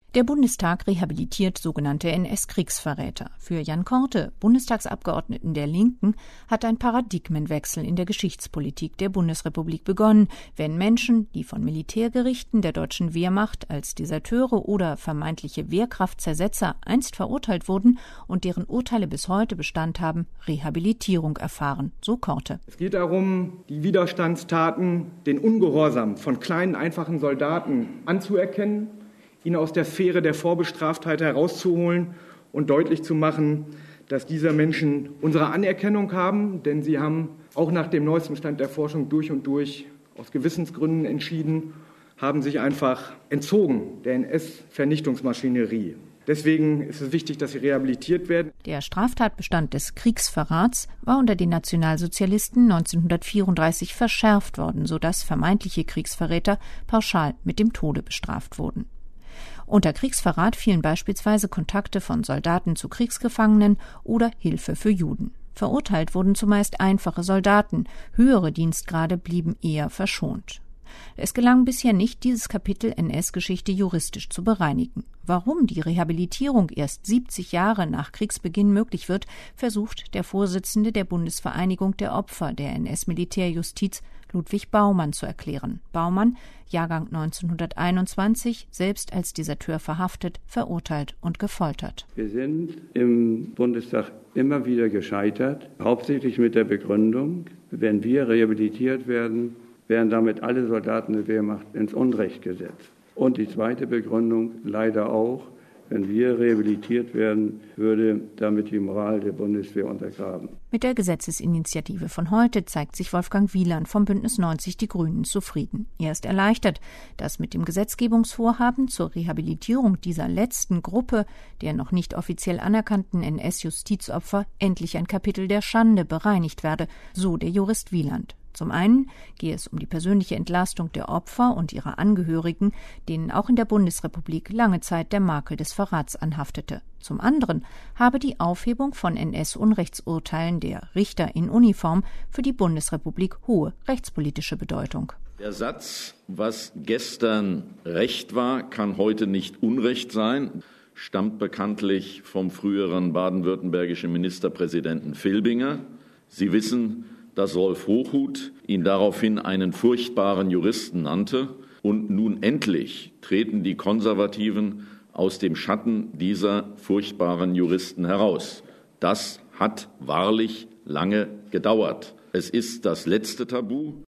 Der Bundestag rehabilitiert sogenannte NS-Kriegsverräter. Für Jan Korte, Bundestagsabgeordneten der Linken, hat ein Paradigmenwechsel in der Geschichtspolitik der Bundesrepublik begonnen, wenn Menschen, die von Militärgerichten der deutschen Wehrmacht als Deserteure oder vermeintliche Wehrkraftzersetzer einst verurteilt wurden und deren Urteile bis heute Bestand haben, Rehabilitierung erfahren, so Korte. Es geht darum, die Widerstandstaten, den Ungehorsam von kleinen, einfachen Soldaten anzuerkennen, ihn aus der Sphäre der Vorbestraftheit herauszuholen und deutlich zu machen, dass diese Menschen unsere Anerkennung haben, denn sie haben auch nach dem neuesten Stand der Forschung durch und durch aus Gewissensgründen entschieden, haben sich einfach entzogen der NS-Vernichtungsmaschinerie. Deswegen ist es wichtig, dass sie rehabilitiert werden. Der Straftatbestand des Kriegsverrats war unter den Nationalsozialisten 1934 verschärft worden, sodass vermeintliche Kriegsverräter pauschal mit dem Tode bestraft wurden. Unter Kriegsverrat fielen beispielsweise Kontakte von Soldaten zu Kriegsgefangenen oder Hilfe für Juden. Verurteilt wurden zumeist einfache Soldaten, höhere Dienstgrade blieben eher verschont. Es gelang bisher nicht, dieses Kapitel NS-Geschichte juristisch zu bereinigen. Warum die Rehabilitierung erst 70 Jahre nach Kriegsbeginn möglich wird, versucht der Vorsitzende der Bundesvereinigung der Opfer der NS-Militärjustiz, Ludwig Baumann, zu erklären. Baumann, Jahrgang 1921, selbst als Deserteur verhaftet, verurteilt und gefoltert. Wir sind im Bundestag immer wieder gescheitert, hauptsächlich mit der Begründung, wenn wir rehabilitiert werden, werden damit alle Soldaten der Wehrmacht ins Unrecht gesetzt. Und die zweite Begründung leider auch, wenn wir rehabilitiert werden, würde damit die Moral der Bundeswehr untergraben. Mit der Gesetzesinitiative von heute zeigt sich Wolfgang Wieland vom Bündnis 90 Die Grünen zufrieden. Er ist erleichtert, dass mit dem Gesetzgebungsvorhaben zur Rehabilitierung dieser letzten Gruppe der noch nicht offiziell anerkannten NS-Justizopfer endlich ein Kapitel der Schande bereinigt werde, so der Jurist Wieland. Zum einen gehe es um die persönliche Entlastung der Opfer und ihrer Angehörigen, denen auch in der Bundesrepublik lange Zeit der Makel des Verrats anhaftete. Zum anderen habe die Aufhebung von NS-Unrechtsurteilen der Richter in Uniform für die Bundesrepublik hohe rechtspolitische Bedeutung. Der Satz, was gestern Recht war, kann heute nicht Unrecht sein, stammt bekanntlich vom früheren baden-württembergischen Ministerpräsidenten Filbinger. Sie wissen, dass Rolf Hochhuth ihn daraufhin einen furchtbaren Juristen nannte. Und nun endlich treten die Konservativen aus dem Schatten dieser furchtbaren Juristen heraus. Das hat wahrlich lange gedauert. Es ist das letzte Tabu.